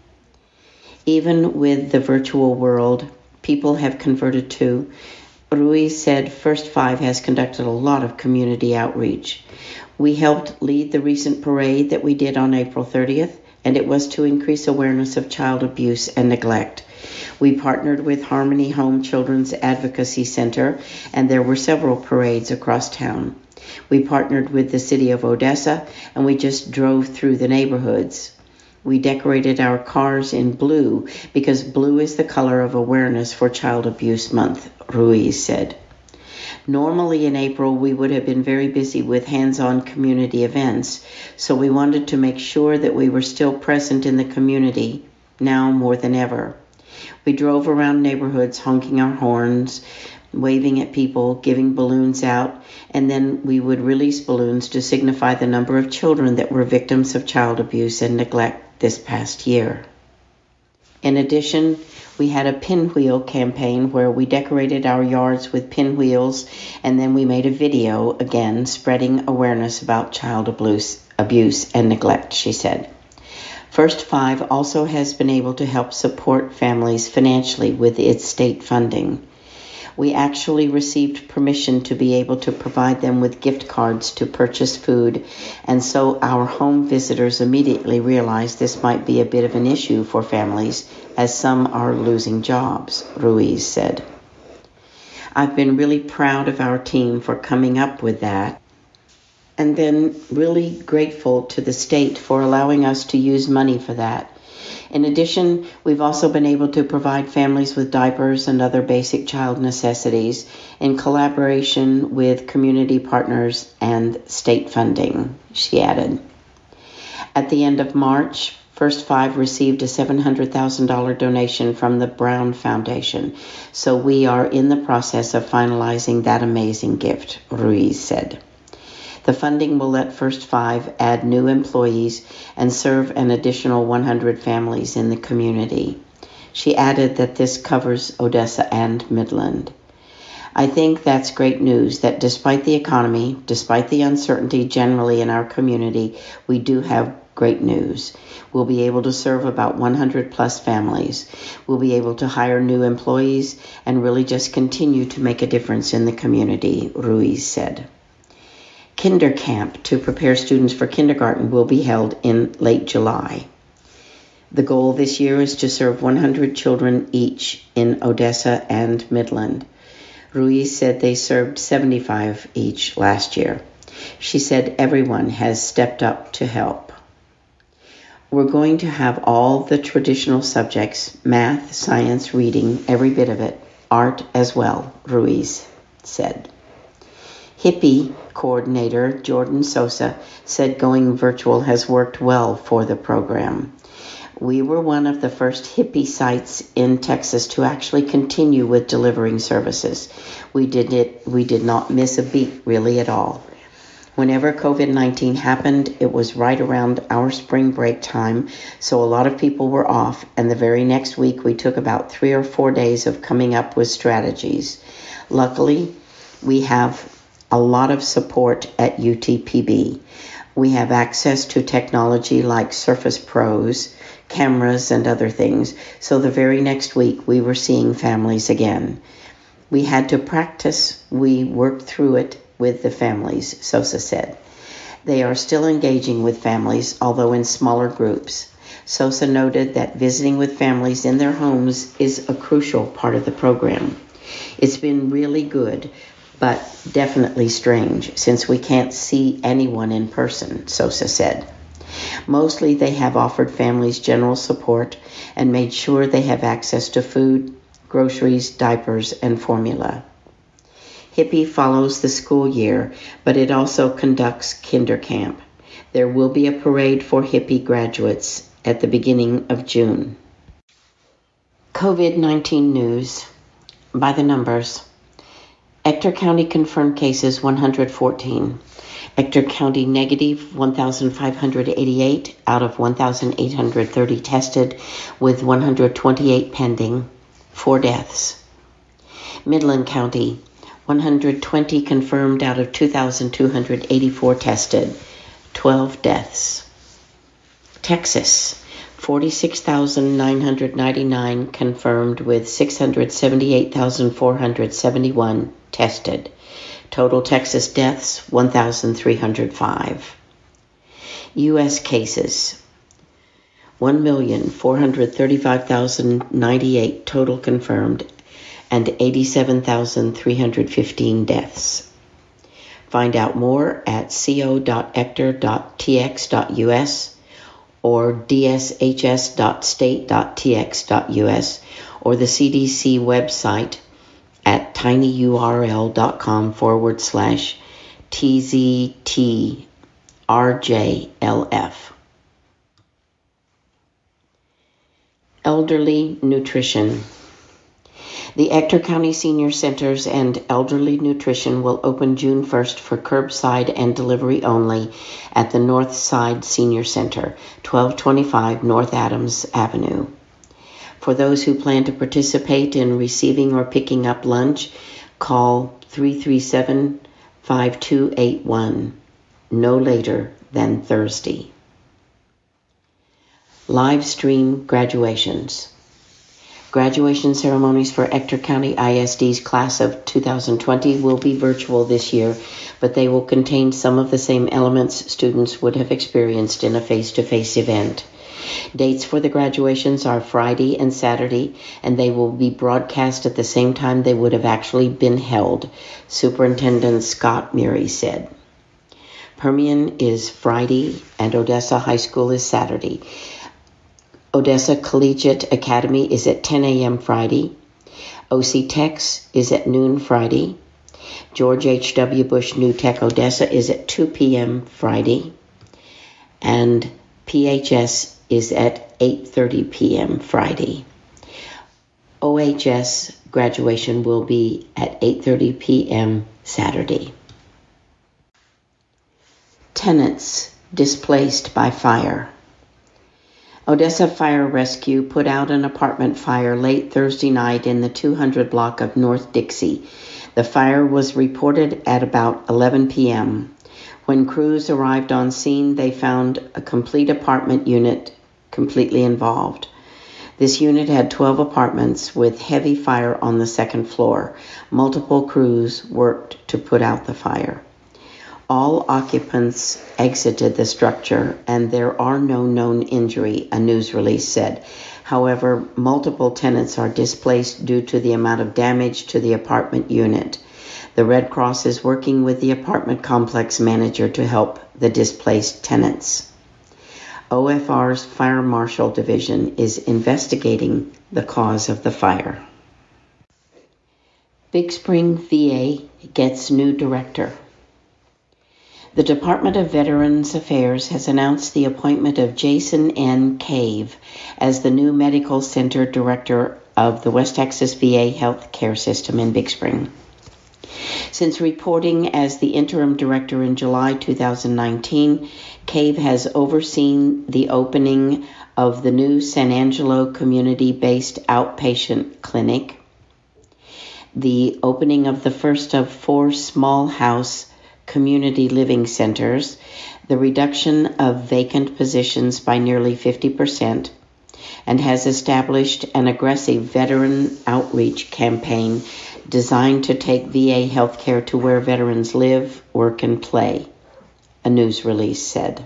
Even with the virtual world, people have converted too. Ruiz said First Five has conducted a lot of community outreach. We helped lead the recent parade that we did on April 30th, and it was to increase awareness of child abuse and neglect. We partnered with Harmony Home Children's Advocacy Center, and there were several parades across town. We partnered with the city of Odessa, and we just drove through the neighborhoods. We decorated our cars in blue because blue is the color of awareness for Child Abuse Month, Ruiz said. Normally in April, we would have been very busy with hands-on community events, so we wanted to make sure that we were still present in the community, now more than ever. We drove around neighborhoods honking our horns, waving at people, giving balloons out, and then we would release balloons to signify the number of children that were victims of child abuse and neglect this past year. In addition, we had a pinwheel campaign where we decorated our yards with pinwheels, and then we made a video, again, spreading awareness about child abuse and neglect, she said. First Five also has been able to help support families financially with its state funding. We actually received permission to be able to provide them with gift cards to purchase food, and so our home visitors immediately realized this might be a bit of an issue for families, as some are losing jobs, Ruiz said. I've been really proud of our team for coming up with that, and then really grateful to the state for allowing us to use money for that. In addition, we've also been able to provide families with diapers and other basic child necessities in collaboration with community partners and state funding, she added. At the end of March, First Five received a $700,000 donation from the Brown Foundation, so we are in the process of finalizing that amazing gift, Ruiz said. The funding will let First Five add new employees and serve an additional 100 families in the community. She added that this covers Odessa and Midland. I think that's great news that despite the economy, despite the uncertainty generally in our community, we do have great news. We'll be able to serve about 100 plus families. We'll be able to hire new employees and really just continue to make a difference in the community, Ruiz said. Kinder Camp to prepare students for kindergarten will be held in late July. The goal this year is to serve 100 children each in Odessa and Midland. Ruiz said they served 75 each last year. She said everyone has stepped up to help. We're going to have all the traditional subjects, math, science, reading, every bit of it, art as well, Ruiz said. HIPPY coordinator Jordan Sosa said going virtual has worked well for the program. We were one of the first HIPPY sites in Texas to actually continue with delivering services. We did not miss a beat really at all. Whenever COVID-19 happened, it was right around our spring break time, so a lot of people were off, and the very next week we took about 3 or 4 days of coming up with strategies. Luckily, we have a lot of support at UTPB. We have access to technology like Surface Pros, cameras, and other things, so the very next week we were seeing families again. We had to practice. We worked through it with the families, Sosa said. They are still engaging with families, although in smaller groups. Sosa noted that visiting with families in their homes is a crucial part of the program. It's been really good, but definitely strange since we can't see anyone in person, Sosa said. Mostly they have offered families general support and made sure they have access to food, groceries, diapers, and formula. HIPPY follows the school year, but it also conducts Kinder Camp. There will be a parade for HIPPY graduates at the beginning of June. COVID-19 news by the numbers. Ector County confirmed cases 114. Ector County negative 1,588 out of 1,830 tested, with 128 pending. 4 deaths. Midland County 120 confirmed out of 2,284 tested, 12 deaths. Texas 46,999 confirmed with 678,471 tested. Total Texas deaths, 1,305. U.S. cases, 1,435,098 total confirmed and 87,315 deaths. Find out more at co.ector.tx.us or dshs.state.tx.us or the CDC website at tinyurl.com/TZTRJLF. Elderly nutrition. The Ector County Senior Centers and Elderly Nutrition will open June 1st for curbside and delivery only at the North Side Senior Center, 1225 North Adams Avenue. For those who plan to participate in receiving or picking up lunch, call 337-5281, no later than Thursday. Live stream graduations. Graduation ceremonies for Ector County ISD's class of 2020 will be virtual this year, but they will contain some of the same elements students would have experienced in a face-to-face event. Dates for the graduations are Friday and Saturday, and they will be broadcast at the same time they would have actually been held, Superintendent Scott Murray said. Permian is Friday, and Odessa High School is Saturday. Odessa Collegiate Academy is at 10 a.m. Friday. OC Tex is at noon Friday. George H.W. Bush New Tech Odessa is at 2 p.m. Friday. And PHS is at 8:30 p.m. Friday. OHS graduation will be at 8:30 p.m. Saturday. Tenants displaced by fire. Odessa Fire Rescue put out an apartment fire late Thursday night in the 200 block of North Dixie. The fire was reported at about 11 p.m. When crews arrived on scene, they found a complete apartment unit completely involved. This unit had 12 apartments with heavy fire on the second floor. Multiple crews worked to put out the fire. All occupants exited the structure, and there are no known injury, a news release said. However, multiple tenants are displaced due to the amount of damage to the apartment unit. The Red Cross is working with the apartment complex manager to help the displaced tenants. OFR's Fire Marshal Division is investigating the cause of the fire. Big Spring VA gets new director. The Department of Veterans Affairs has announced the appointment of Jason N. Cave as the new Medical Center Director of the West Texas VA Health Care System in Big Spring. Since reporting as the interim director in July 2019, Cave has overseen the opening of the new San Angelo community-based outpatient clinic, the opening of the first of 4 small house community living centers, the reduction of vacant positions by nearly 50%, and has established an aggressive veteran outreach campaign designed to take VA healthcare to where veterans live, work, and play, a news release said.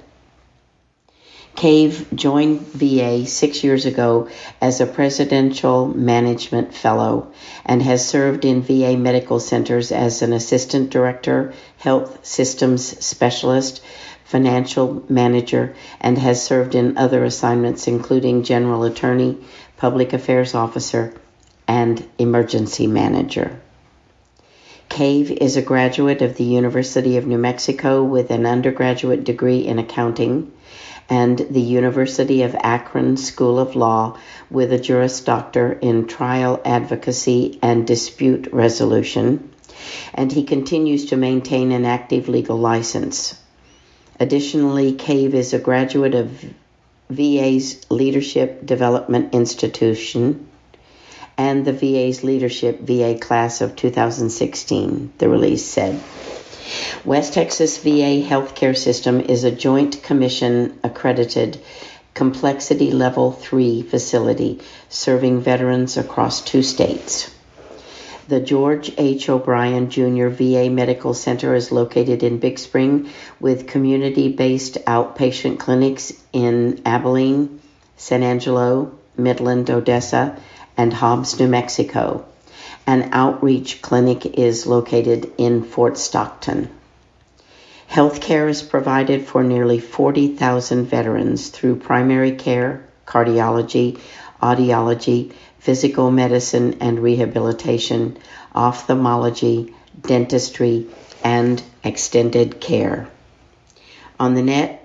Cave joined VA 6 years ago as a Presidential Management Fellow and has served in VA medical centers as an Assistant Director, Health Systems Specialist, Financial Manager, and has served in other assignments including General Attorney, Public Affairs Officer, and Emergency Manager. Cave is a graduate of the University of New Mexico with an undergraduate degree in accounting and the University of Akron School of Law with a Juris Doctor in Trial Advocacy and Dispute Resolution, and he continues to maintain an active legal license. Additionally, Cave is a graduate of VA's Leadership Development Institution and the VA's Leadership VA Class of 2016, the release said. West Texas VA Healthcare System is a Joint Commission accredited Complexity Level 3 facility serving veterans across 2 states. The George H. O'Brien Jr. VA Medical Center is located in Big Spring with community-based outpatient clinics in Abilene, San Angelo, Midland, Odessa, and Hobbs, New Mexico. An outreach clinic is located in Fort Stockton. Healthcare is provided for nearly 40,000 veterans through primary care, cardiology, audiology, physical medicine and rehabilitation, ophthalmology, dentistry, and extended care. On the net,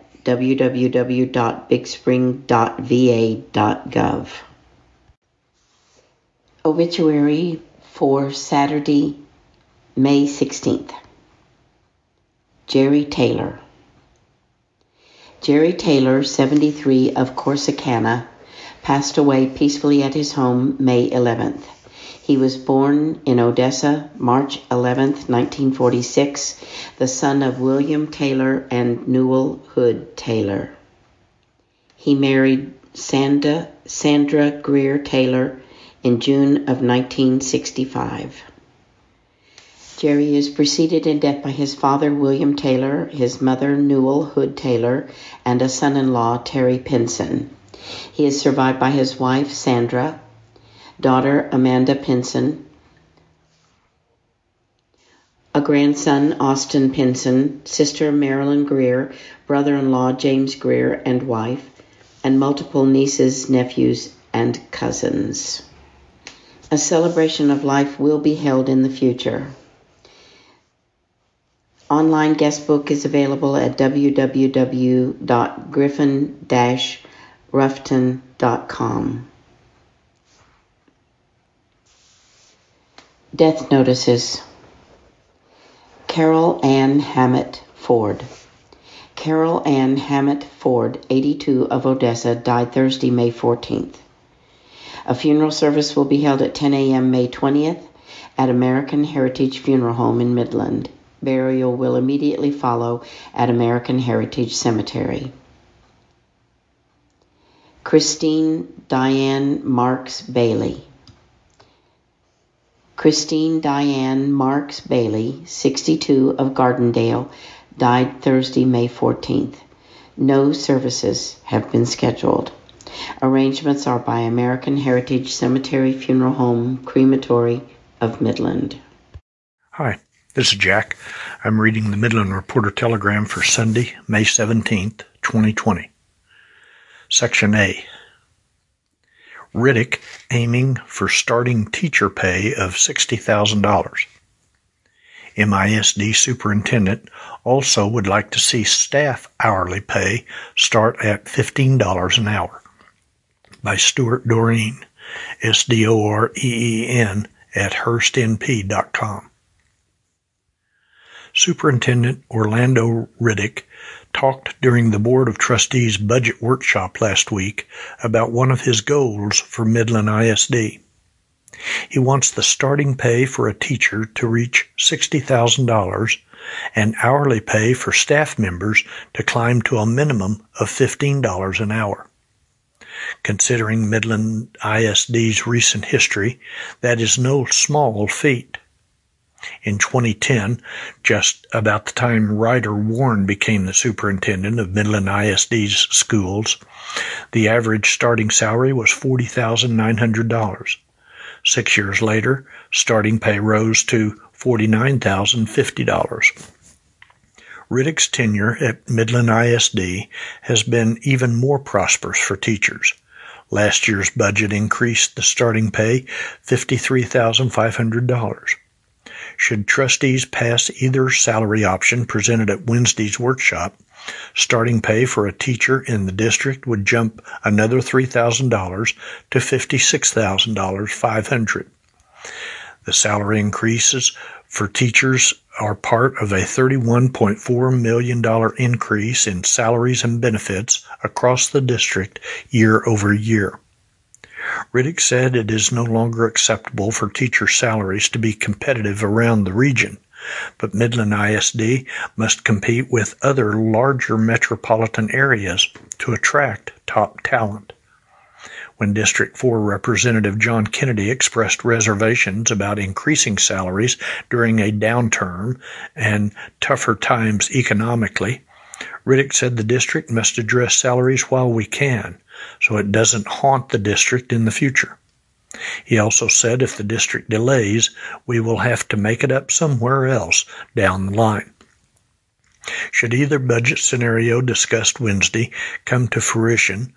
www.bigspring.va.gov. Obituary for Saturday, May 16th. Jerry Taylor. Jerry Taylor, 73, of Corsicana, passed away peacefully at his home May 11th. He was born in Odessa, March 11th, 1946, the son of William Taylor and Newell Hood Taylor. He married Sandra Greer Taylor in June of 1965. Jerry is preceded in death by his father, William Taylor, his mother, Newell Hood Taylor, and a son-in-law, Terry Pinson. He is survived by his wife, Sandra, daughter, Amanda Pinson, a grandson, Austin Pinson, sister, Marilyn Greer, brother-in-law, James Greer, and wife, and multiple nieces, nephews, and cousins. A celebration of life will be held in the future. Online guest book is available at www.griffin-ruffton.com. Death notices. Carol Ann Hammett Ford. Carol Ann Hammett Ford, 82, of Odessa, died Thursday, May 14th. A funeral service will be held at 10 a.m. May 20th at American Heritage Funeral Home in Midland. Burial will immediately follow at American Heritage Cemetery. Christine Diane Marks Bailey. Christine Diane Marks Bailey, 62, of Gardendale, died Thursday, May 14th. No services have been scheduled. Arrangements are by American Heritage Cemetery Funeral Home Crematory of Midland. Hi, this is Jack. I'm reading the Midland Reporter Telegram for Sunday, May 17th, 2020. Section A. Riddick aiming for starting teacher pay of $60,000. MISD superintendent also would like to see staff hourly pay start at $15 an hour. By Stuart Doreen, SDOREEN, at HurstNP.com. Superintendent Orlando Riddick talked during the Board of Trustees budget workshop last week about one of his goals for Midland ISD. He wants the starting pay for a teacher to reach $60,000 and hourly pay for staff members to climb to a minimum of $15 an hour. Considering Midland ISD's recent history, that is no small feat. In 2010, just about the time Ryder Warren became the superintendent of Midland ISD's schools, the average starting salary was $40,900. 6 years later, starting pay rose to $49,050. Riddick's tenure at Midland ISD has been even more prosperous for teachers. Last year's budget increased the starting pay $53,500. Should trustees pass either salary option presented at Wednesday's workshop, starting pay for a teacher in the district would jump another $3,000 to $56,500. The salary increases for teachers are part of a $31.4 million increase in salaries and benefits across the district year over year. Riddick said it is no longer acceptable for teacher salaries to be competitive around the region, but Midland ISD must compete with other larger metropolitan areas to attract top talent. When District 4 Representative John Kennedy expressed reservations about increasing salaries during a downturn and tougher times economically, Riddick said the district must address salaries while we can, so it doesn't haunt the district in the future. He also said if the district delays, we will have to make it up somewhere else down the line. Should either budget scenario discussed Wednesday come to fruition,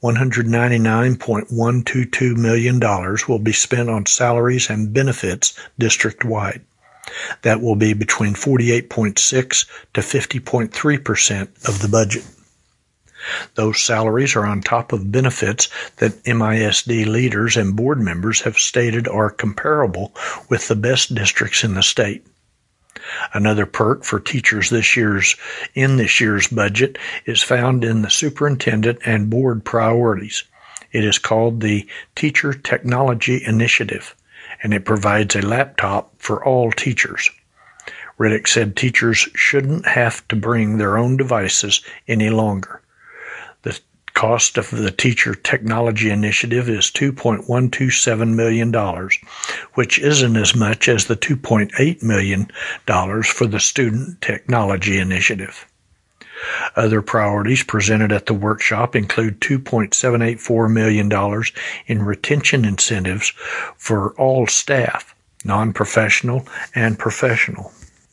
$199.122 million will be spent on salaries and benefits district-wide. That will be between 48.6% to 50.3% of the budget. Those salaries are on top of benefits that MISD leaders and board members have stated are comparable with the best districts in the state. Another perk for teachers in this year's budget is found in the superintendent and board priorities. It is called the Teacher Technology Initiative, and it provides a laptop for all teachers. Riddick said teachers shouldn't have to bring their own devices any longer. The cost of the Teacher Technology Initiative is $2.127 million, which isn't as much as the $2.8 million for the Student Technology Initiative. Other priorities presented at the workshop include $2.784 million in retention incentives for all staff, non-professional and professional.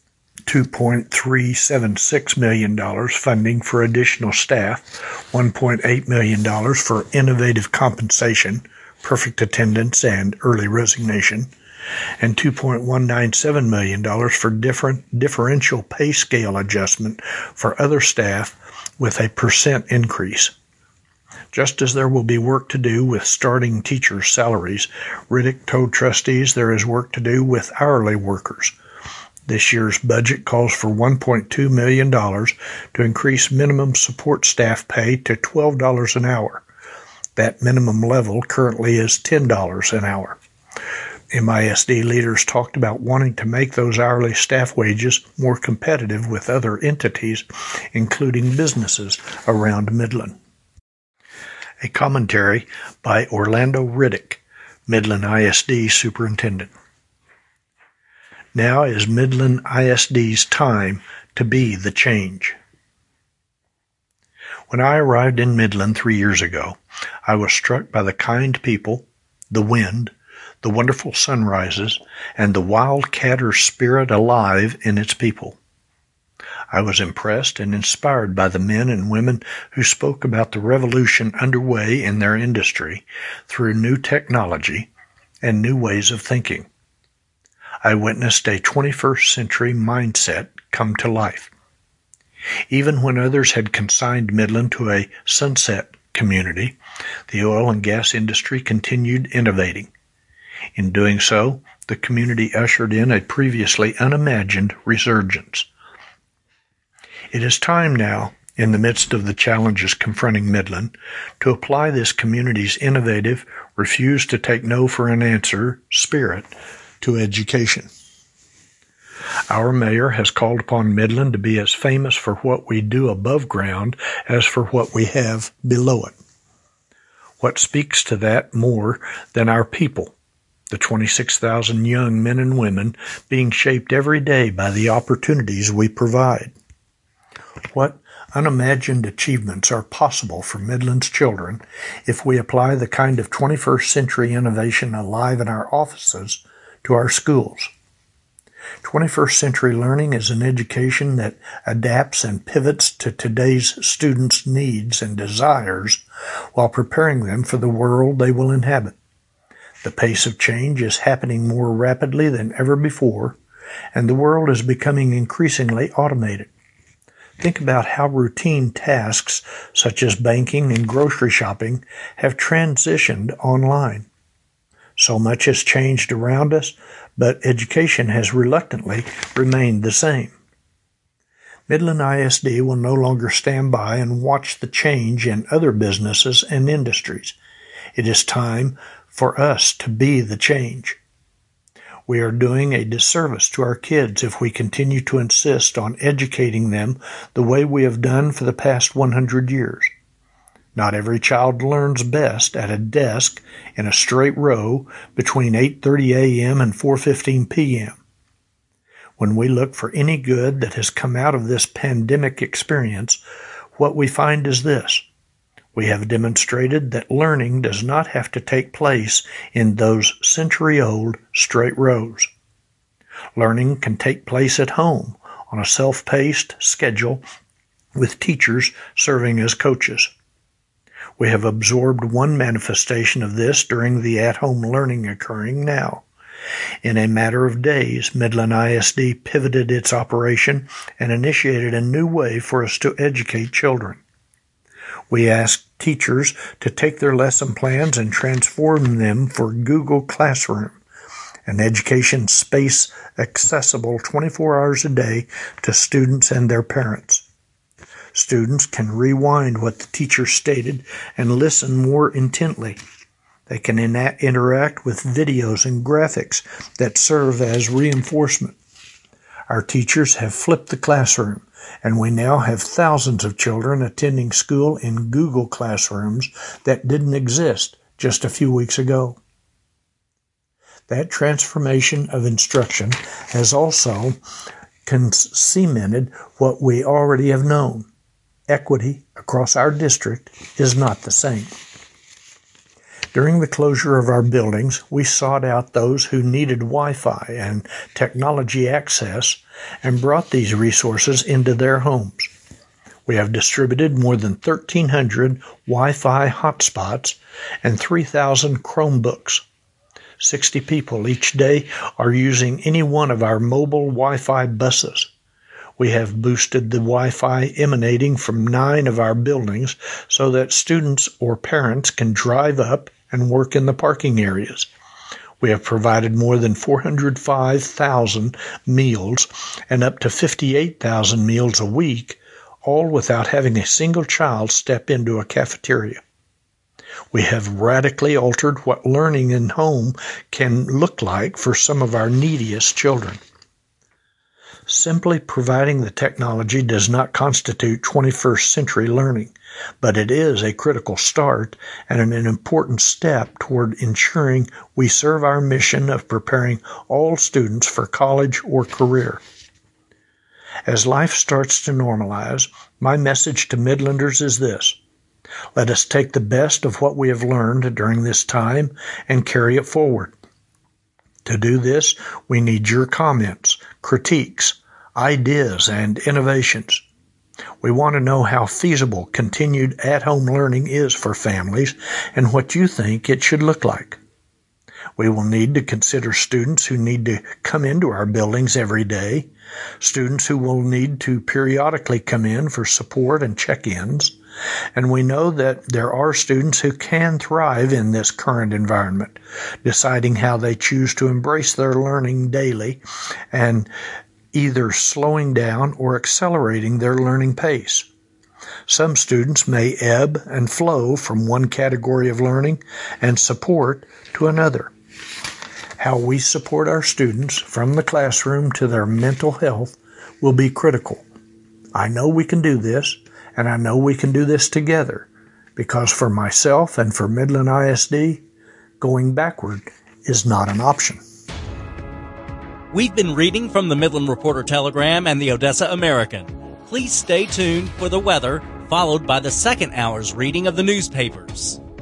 $2.376 million funding for additional staff, $1.8 million for innovative compensation, perfect attendance, and early resignation, and $2.197 million for differential pay scale adjustment for other staff with a % increase. Just as there will be work to do with starting teachers' salaries, Riddick told trustees there is work to do with hourly workers. This year's budget calls for $1.2 million to increase minimum support staff pay to $12 an hour. That minimum level currently is $10 an hour. MISD leaders talked about wanting to make those hourly staff wages more competitive with other entities, including businesses around Midland. A commentary by Orlando Riddick, Midland ISD Superintendent. Now is Midland ISD's time to be the change. When I arrived in Midland 3 years ago, I was struck by the kind people, the wind, the wonderful sunrises, and the wildcatter spirit alive in its people. I was impressed and inspired by the men and women who spoke about the revolution underway in their industry through new technology and new ways of thinking. I witnessed a 21st century mindset come to life. Even when others had consigned Midland to a sunset community, the oil and gas industry continued innovating. In doing so, the community ushered in a previously unimagined resurgence. It is time now, in the midst of the challenges confronting Midland, to apply this community's innovative, refuse to take no for an answer spirit to education. Our mayor has called upon Midland to be as famous for what we do above ground as for what we have below it. What speaks to that more than our people, the 26,000 young men and women being shaped every day by the opportunities we provide? What unimagined achievements are possible for Midland's children if we apply the kind of 21st century innovation alive in our offices to our schools? 21st century learning is an education that adapts and pivots to today's students' needs and desires while preparing them for the world they will inhabit. The pace of change is happening more rapidly than ever before, and the world is becoming increasingly automated. Think about how routine tasks such as banking and grocery shopping have transitioned online. So much has changed around us, but education has reluctantly remained the same. Midland ISD will no longer stand by and watch the change in other businesses and industries. It is time for us to be the change. We are doing a disservice to our kids if we continue to insist on educating them the way we have done for the past 100 years. Not every child learns best at a desk in a straight row between 8:30 a.m. and 4:15 p.m. When we look for any good that has come out of this pandemic experience, what we find is this. We have demonstrated that learning does not have to take place in those century-old straight rows. Learning can take place at home on a self-paced schedule with teachers serving as coaches. We have absorbed one manifestation of this during the at-home learning occurring now. In a matter of days, Midland ISD pivoted its operation and initiated a new way for us to educate children. We asked teachers to take their lesson plans and transform them for Google Classroom, an education space accessible 24 hours a day to students and their parents. Students can rewind what the teacher stated and listen more intently. They can interact with videos and graphics that serve as reinforcement. Our teachers have flipped the classroom, and we now have thousands of children attending school in Google Classrooms that didn't exist just a few weeks ago. That transformation of instruction has also cemented what we already have known. Equity across our district is not the same. During the closure of our buildings, we sought out those who needed Wi-Fi and technology access and brought these resources into their homes. We have distributed more than 1,300 Wi-Fi hotspots and 3,000 Chromebooks. 60 people each day are using any one of our mobile Wi-Fi buses. We have boosted the Wi-Fi emanating from 9 of our buildings so that students or parents can drive up and work in the parking areas. We have provided more than 405,000 meals and up to 58,000 meals a week, all without having a single child step into a cafeteria. We have radically altered what learning in home can look like for some of our neediest children. Simply providing the technology does not constitute 21st century learning, but it is a critical start and an important step toward ensuring we serve our mission of preparing all students for college or career. As life starts to normalize, my message to Midlanders is this: let us take the best of what we have learned during this time and carry it forward. To do this, we need your comments, critiques, ideas, and innovations. We want to know how feasible continued at-home learning is for families and what you think it should look like. We will need to consider students who need to come into our buildings every day, students who will need to periodically come in for support and check-ins, and we know that there are students who can thrive in this current environment, deciding how they choose to embrace their learning daily and either slowing down or accelerating their learning pace. Some students may ebb and flow from one category of learning and support to another. How we support our students from the classroom to their mental health will be critical. I know we can do this, and I know we can do this together, because for myself and for Midland ISD, going backward is not an option. We've been reading from the Midland Reporter-Telegram and the Odessa American. Please stay tuned for the weather, followed by the second hour's reading of the newspapers.